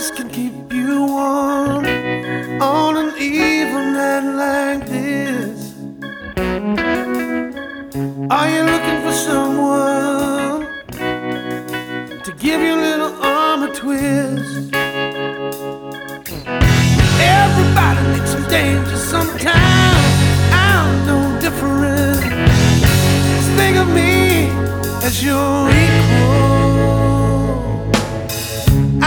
this can keep you warm on an evil night like this? Are you looking for someone to give you a little arm a twist? Everybody needs some danger sometimes. I'm no different. Just think of me as your